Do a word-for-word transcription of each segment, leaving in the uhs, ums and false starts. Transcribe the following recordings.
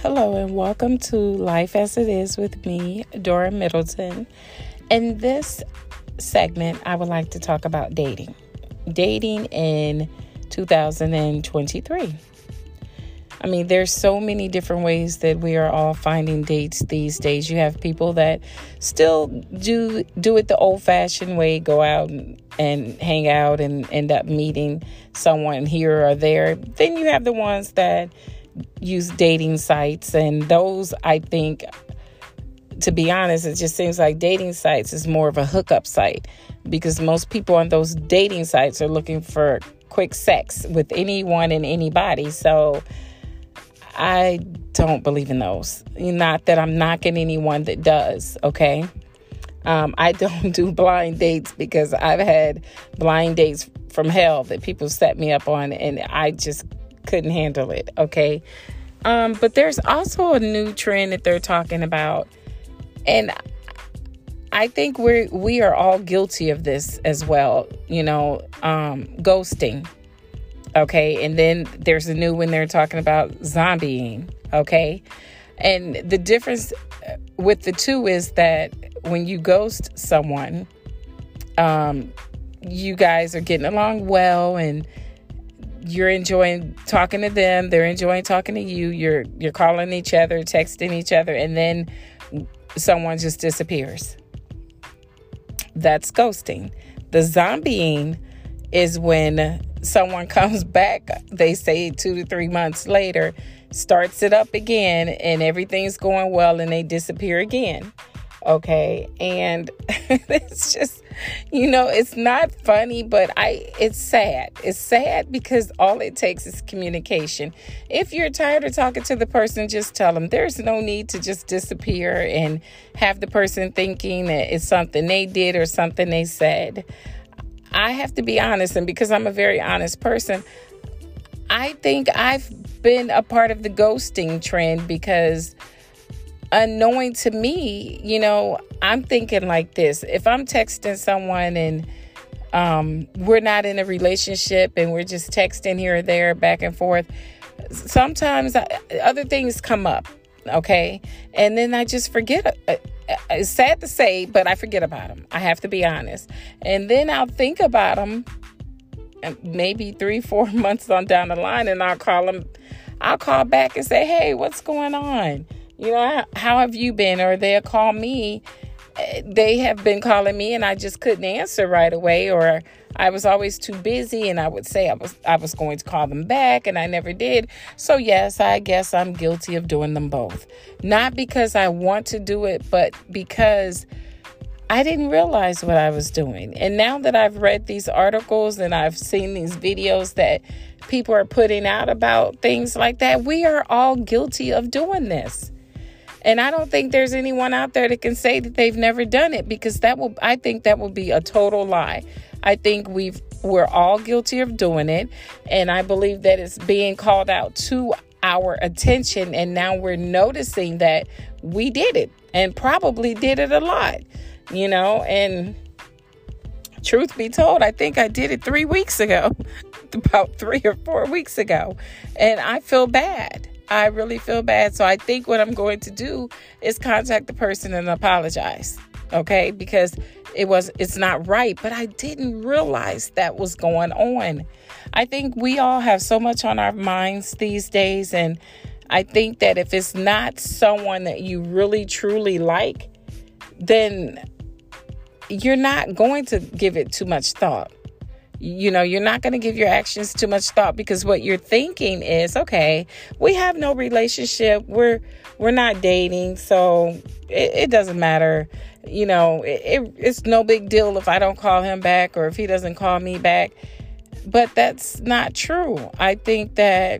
Hello and welcome to Life as It Is with me, Dora Middleton. In this segment, I would like to talk about dating. Dating in two thousand twenty-three. I mean, there's so many different ways that we are all finding dates these days. You have people that still do do it the old-fashioned way, go out and, and hang out and end up meeting someone here or there. Then you have the ones that use dating sites, and those, I think, to be honest, it just seems like dating sites is more of a hookup site because most people on those dating sites are looking for quick sex with anyone and anybody. So I don't believe in those. Not that I'm knocking anyone that does, okay? Um, I don't do blind dates because I've had blind dates from hell that people set me up on, and I just couldn't handle it, okay? Um, but there's also a new trend that they're talking about, and I think we're we are all guilty of this as well, you know, um, ghosting. Okay, and then there's a new one they're talking about zombieing, okay? And the difference with the two is that when you ghost someone, um, you guys are getting along well and you're enjoying talking to them, they're enjoying talking to you, you're you're calling each other, texting each other, and then someone just disappears. That's ghosting. The zombieing is when someone comes back, they say two to three months later, starts it up again, and everything's going well, and they disappear again. Okay, and it's just, you know, it's not funny, but I, it's sad. It's sad because all it takes is communication. If you're tired of talking to the person, just tell them. There's no need to just disappear and have the person thinking that it's something they did or something they said. I have to be honest, and because I'm a very honest person, I think I've been a part of the ghosting trend because unknowing to me, you know, I'm thinking like this. If I'm texting someone and um, we're not in a relationship and we're just texting here or there, back and forth, sometimes I, other things come up, okay? And then I just forget. Uh, it's sad to say, but I forget about them. I have to be honest. And then I'll think about them maybe three, four months on down the line, and I'll call them. I'll call back and say, hey, what's going on? You know, how, how have you been? Or they'll call me. They have been calling me and I just couldn't answer right away, or I was always too busy, and I would say I was I was going to call them back and I never did. So yes, I guess I'm guilty of doing them both. Not because I want to do it, but because I didn't realize what I was doing. And now that I've read these articles and I've seen these videos that people are putting out about things like that, we are all guilty of doing this. And I don't think there's anyone out there that can say that they've never done it, because that will, I think that will be a total lie. I think we've, we're all guilty of doing it. And I believe that it's being called out to our attention. And now we're noticing that we did it and probably did it a lot, you know, and truth be told, I think I did it three weeks ago, about three or four weeks ago. And I feel bad. I really feel bad. So I think what I'm going to do is contact the person and apologize. Okay, because it was it's not right. But I didn't realize that was going on. I think we all have so much on our minds these days. And I think that if it's not someone that you really, truly like, then you're not going to give it too much thought. You know, you're not going to give your actions too much thought, because what you're thinking is, okay, we have no relationship. We're we're not dating. So it, it doesn't matter. You know, it, it, it's no big deal if I don't call him back or if he doesn't call me back. But that's not true. I think that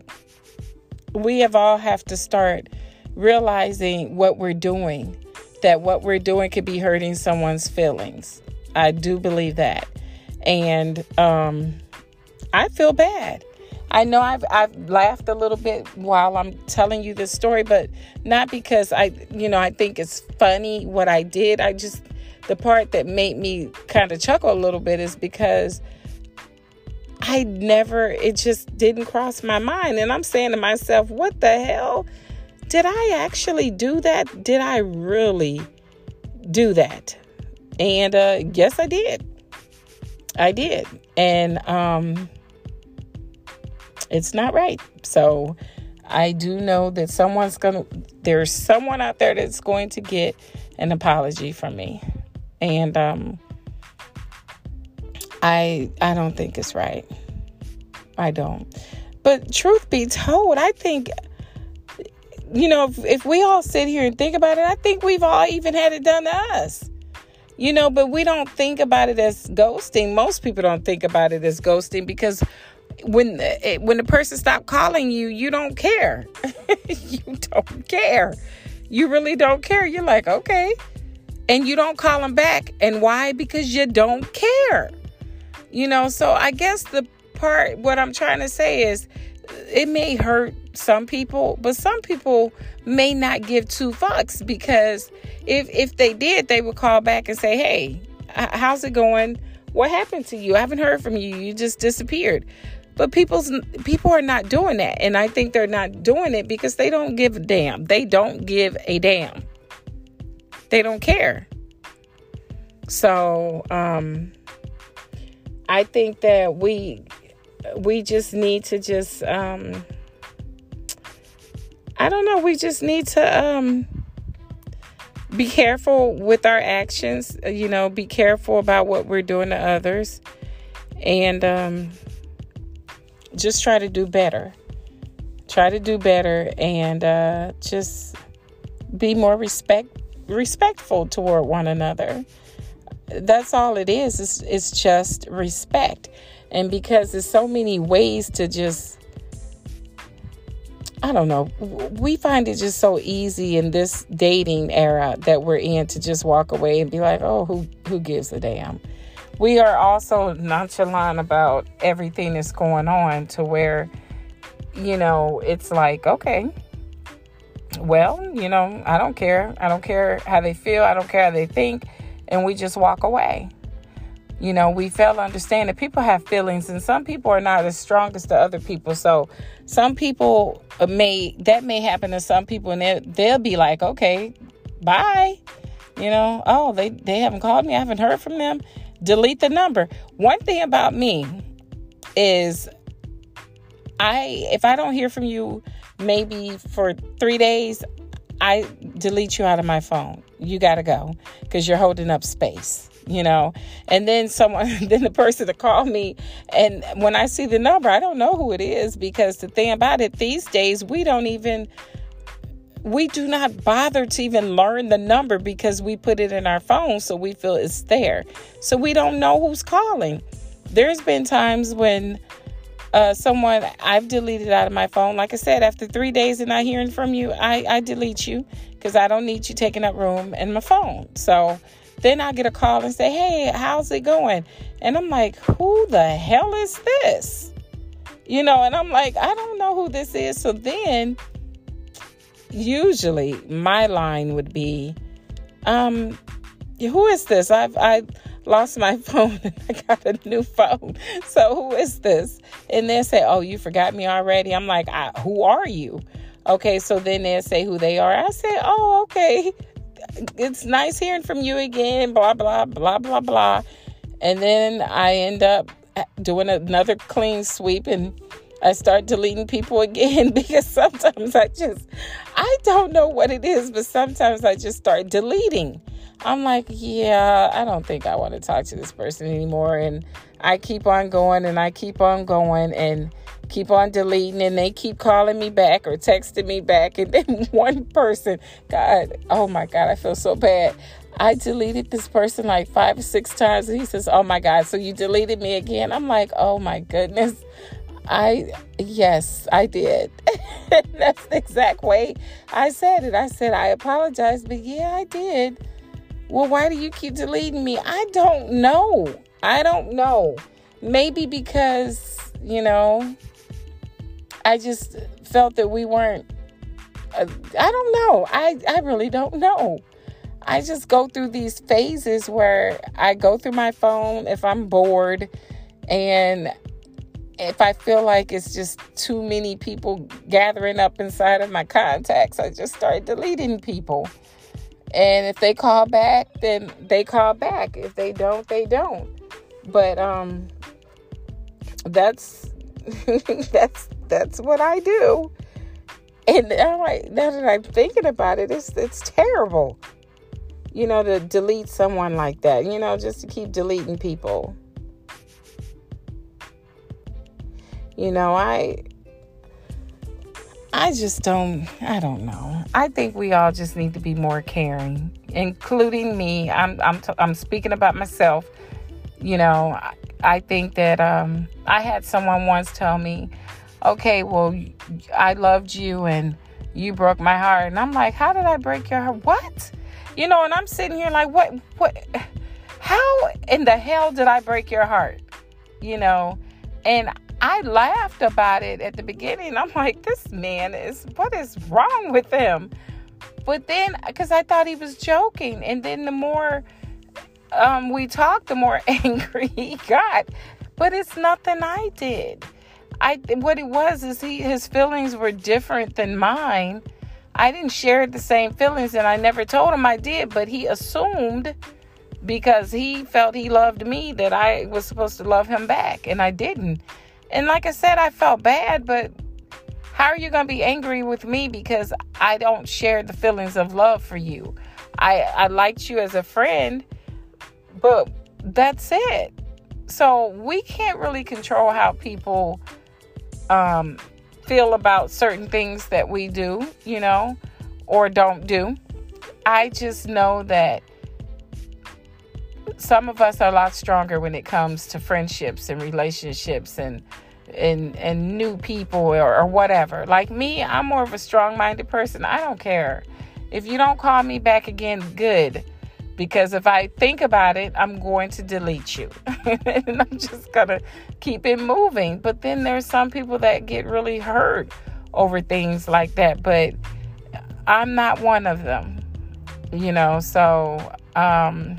we have all have to start realizing what we're doing, that what we're doing could be hurting someone's feelings. I do believe that. And um, I feel bad. I know I've I've laughed a little bit while I'm telling you this story, but not because I, you know, I think it's funny what I did. I just, the part that made me kind of chuckle a little bit is because I never, it just didn't cross my mind. And I'm saying to myself, what the hell? did I actually do that? Did I really do that? And uh, yes, I did. I did. And um, it's not right. So I do know that someone's going to, there's someone out there that's going to get an apology from me. And um, I I don't think it's right. I don't. But truth be told, I think, you know, if, if we all sit here and think about it, I think we've all even had it done to us. You know, but we don't think about it as ghosting. Most people don't think about it as ghosting because when the, when the person stopped calling you, you don't care. You don't care. You really don't care. You're like, okay. And you don't call them back. And why? Because you don't care. You know, so I guess the part, what I'm trying to say is it may hurt some people, but some people may not give two fucks because if if they did, they would call back and say, hey, how's it going? What happened to you? I haven't heard from you. You just disappeared. But people's people are not doing that. And I think they're not doing it because they don't give a damn. They don't give a damn. They don't care. So um, I think that we we just need to just, um, I don't know, we just need to um, be careful with our actions, you know, be careful about what we're doing to others. And um, just try to do better. Try to do better and uh, just be more respect respectful toward one another. That's all it is. It's, it's just respect. And because there's so many ways to just, I don't know, we find it just so easy in this dating era that we're in to just walk away and be like, oh, who who gives a damn? We are also nonchalant about everything that's going on to where, you know, it's like, okay, well, you know, I don't care. I don't care how they feel. I don't care how they think. And we just walk away. You know, we fail to understand that people have feelings and some people are not as strong as the other people. So some people may, that may happen to some people and they'll, they'll be like, okay, bye. You know, oh, they, they haven't called me. I haven't heard from them. Delete the number. One thing about me is I, if I don't hear from you, maybe for three days, I delete you out of my phone. You got to go because you're holding up space, you know, and then someone, then the person to call me. And when I see the number, I don't know who it is because the thing about it, these days, we don't even, we do not bother to even learn the number because we put it in our phone. So we feel it's there. So we don't know who's calling. There's been times when Uh, someone I've deleted out of my phone. Like I said, after three days of not hearing from you, I, I delete you because I don't need you taking up room in my phone. So then I get a call and say, hey, how's it going? And I'm like, who the hell is this? You know, and I'm like, I don't know who this is. So then usually my line would be, um, who is this? I've, I lost my phone and I got a new phone. So who is this? And they'll say, oh, you forgot me already. I'm like, I, who are you? Okay. So then they'll say who they are. I say, oh, okay. It's nice hearing from you again, blah, blah, blah, blah, blah. And then I end up doing another clean sweep and I start deleting people again because sometimes I just, I don't know what it is, but sometimes I just start deleting. I'm like, yeah, I don't think I want to talk to this person anymore. And I keep on going and I keep on going and keep on deleting. And they keep calling me back or texting me back. And then one person, God, oh my God, I feel so bad. I deleted this person like five or six times. And he says, oh my God, so you deleted me again? I'm like, oh my goodness. I, yes, I did. That's the exact way I said it. I said, I apologize, but yeah, I did. Well, why do you keep deleting me? I don't know. I don't know. Maybe because, you know, I just felt that we weren't, uh, I don't know. I, I really don't know. I just go through these phases where I go through my phone if I'm bored and if I feel like it's just too many people gathering up inside of my contacts, I just start deleting people. And if they call back, then they call back. If they don't, they don't. But um, that's that's that's what I do. And I'm like, now that I'm thinking about it, it's it's terrible, you know, to delete someone like that. You know, just to keep deleting people. You know, I I just don't, I don't know. I think we all just need to be more caring, including me. I'm I'm t- I'm speaking about myself. You know, I, I think that um, I had someone once tell me, okay, well, I loved you and you broke my heart. And I'm like, how did I break your heart? What? You know, and I'm sitting here like, what, what, how in the hell did I break your heart? You know, and I laughed about it at the beginning. I'm like, this man is, what is wrong with him? But then, because I thought he was joking. And then the more um, we talked, the more angry he got. But it's nothing I did. I what it was is he his feelings were different than mine. I didn't share the same feelings, and I never told him I did. But he assumed, because he felt he loved me, that I was supposed to love him back, and I didn't. And like I said, I felt bad, but how are you going to be angry with me because I don't share the feelings of love for you? I, I liked you as a friend, but that's it. So we can't really control how people um, feel about certain things that we do, you know, or don't do. I just know that some of us are a lot stronger when it comes to friendships and relationships and and and new people or, or whatever. Like me, I'm more of a strong-minded person. I don't care. If you don't call me back again, good. Because if I think about it, I'm going to delete you. And I'm just going to keep it moving. But then there's some people that get really hurt over things like that. But I'm not one of them. You know, so um,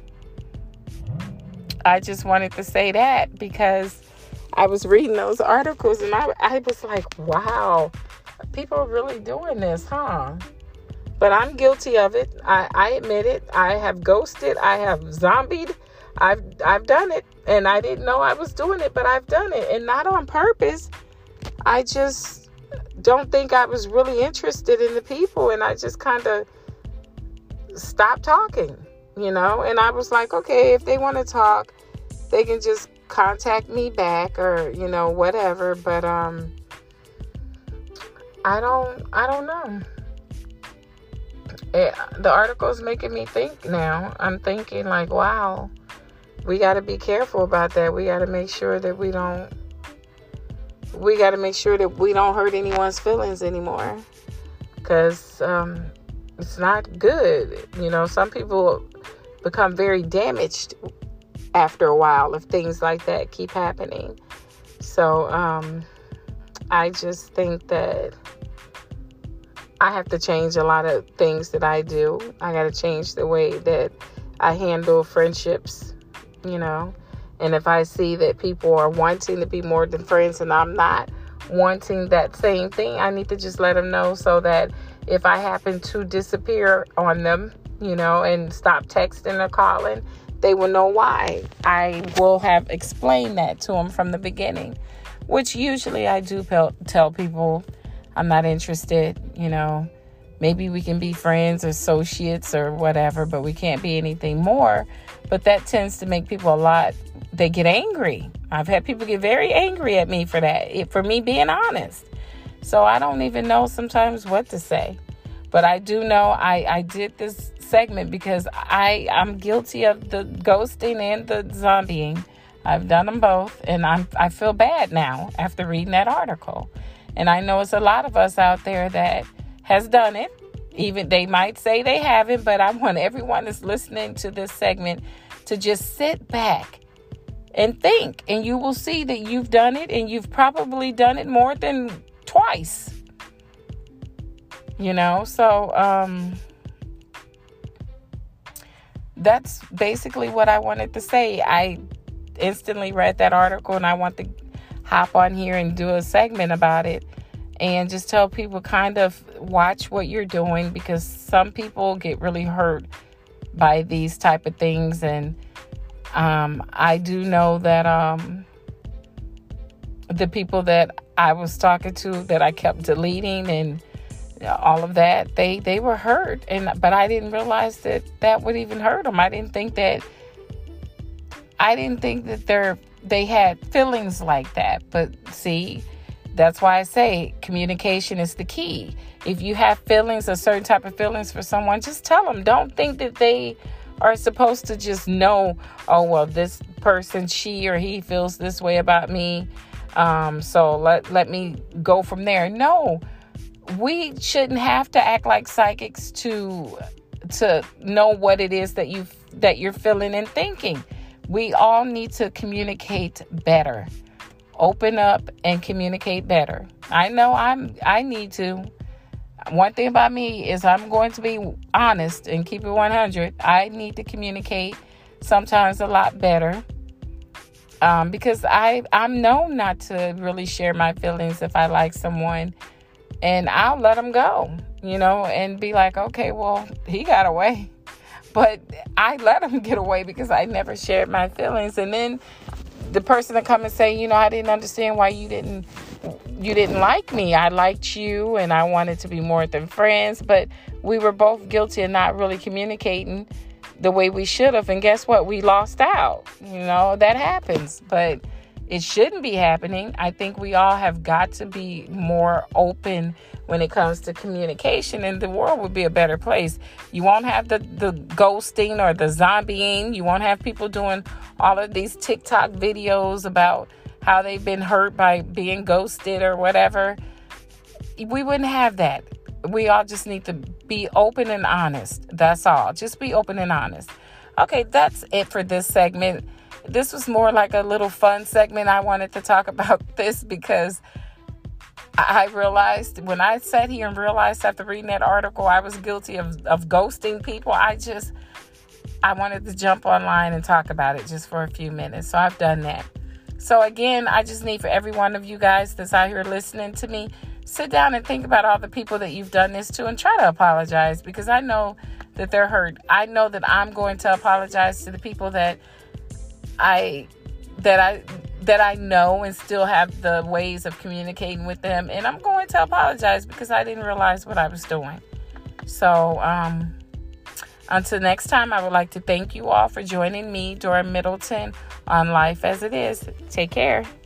I just wanted to say that because I was reading those articles and I, I was like, wow, people are really doing this, huh? But I'm guilty of it. I, I admit it. I have ghosted. I have zombied. I've I've done it. And I didn't know I was doing it, but I've done it. And not on purpose. I just don't think I was really interested in the people. And I just kind of stopped talking, you know. And I was like, okay, if they want to talk, they can just contact me back or, you know, whatever. But um, I don't, I don't know. It, the article's making me think now. I'm thinking like, wow, we got to be careful about that. We got to make sure that we don't, we got to make sure that we don't hurt anyone's feelings anymore. Because um, it's not good. You know, some people become very damaged after a while if things like that keep happening. So um, I just think that I have to change a lot of things that I do. I got to change the way that I handle friendships, you know. And if I see that people are wanting to be more than friends and I'm not wanting that same thing, I need to just let them know so that if I happen to disappear on them, you know, and stop texting or calling, they will know why. I will have explained that to them from the beginning, which usually I do pel- tell people I'm not interested, you know, maybe we can be friends, associates or whatever, but we can't be anything more. But that tends to make people a lot, they get angry. I've had people get very angry at me for that, for me being honest. So I don't even know sometimes what to say. But I do know I, I did this segment because I, I'm guilty of the ghosting and the zombieing. I've done them both, and I'm I feel bad now after reading that article. And I know it's a lot of us out there that has done it. Even they might say they haven't, but I want everyone that's listening to this segment to just sit back and think. And you will see that you've done it, and you've probably done it more than twice. You know, so um, that's basically what I wanted to say. I instantly read that article, and I want to hop on here and do a segment about it and just tell people kind of watch what you're doing, because some people get really hurt by these type of things. And um, I do know that um, the people that I was talking to that I kept deleting and all of that, they, they were hurt. And but I didn't realize that that would even hurt them. I didn't think that I didn't think that they're they had feelings like that. But see, that's why I say communication is the key. If you have feelings, a certain type of feelings for someone, just tell them. Don't think that they are supposed to just know, oh, well, this person, she or he feels this way about me. Um, so let, let me go from there. No, we shouldn't have to act like psychics to to know what it is that you that you're feeling and thinking. We all need to communicate better. Open up and communicate better. I know I'm I need to. One thing about me is I'm going to be honest and keep it one hundred. I need to communicate sometimes a lot better. Um, because I, I'm known not to really share my feelings if I like someone. And I'll let them go, you know, and be like, okay, well, he got away. But I let him get away because I never shared my feelings. And then the person to come and say, you know, I didn't understand why you didn't you didn't like me. I liked you and I wanted to be more than friends. But we were both guilty of not really communicating the way we should have. And guess what? We lost out. You know, that happens. But it shouldn't be happening. I think we all have got to be more open when it comes to communication, and the world would be a better place. You won't have the, the ghosting or the zombieing. You won't have people doing all of these TikTok videos about how they've been hurt by being ghosted or whatever. We wouldn't have that. We all just need to be open and honest. That's all. Just be open and honest. Okay, that's it for this segment. This was more like a little fun segment. I wanted to talk about this because I realized when I sat here and realized after reading that article, I was guilty of, of ghosting people. I just, I wanted to jump online and talk about it just for a few minutes. So I've done that. So again, I just need for every one of you guys that's out here listening to me, sit down and think about all the people that you've done this to and try to apologize, because I know that they're hurt. I know that I'm going to apologize to the people that I, that I, that I know and still have the ways of communicating with them. And I'm going to apologize because I didn't realize what I was doing. So, um, until next time, I would like to thank you all for joining me, Dora Middleton, on Life as It Is. Take care.